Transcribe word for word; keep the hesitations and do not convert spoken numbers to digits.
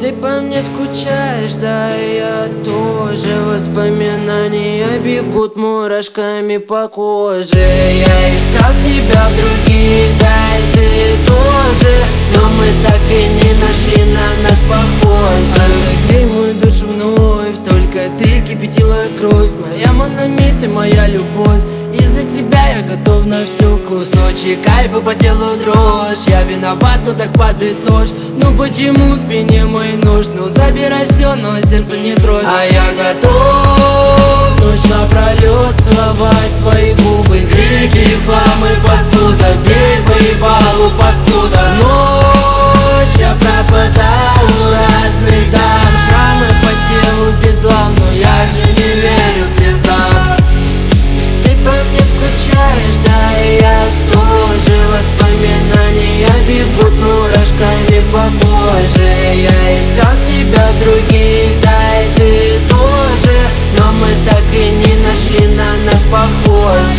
Ты по мне скучаешь, да и я тоже. Воспоминания бегут мурашками по коже. Я искал тебя в других, да и ты тоже, но мы так и не нашли на нас похожих. Отогрей мою душу вновь, только ты кипятила кровь. Моя Монами, ты моя любовь. Из-за тебя я готов на все, кусочек кайфа по телу дрожь. Я виноват, но так падает дождь. Ну почему в спине мой нож? Ну забирай все, но сердце не дрожь. А я готов ночь напролет целовать твои губы. Крики, рекламы, посуда, бей по ебалу, паскуда. Ночь, я пропадаю у разных дам. Шрамы по телу, бедлам, но я же не верю слезам. Ты по мне скучаешь, да и я тоже. Воспоминания бегут мурашками по коже. Я искал тебя в других, да и ты тоже, но мы так и не нашли на нас похожих.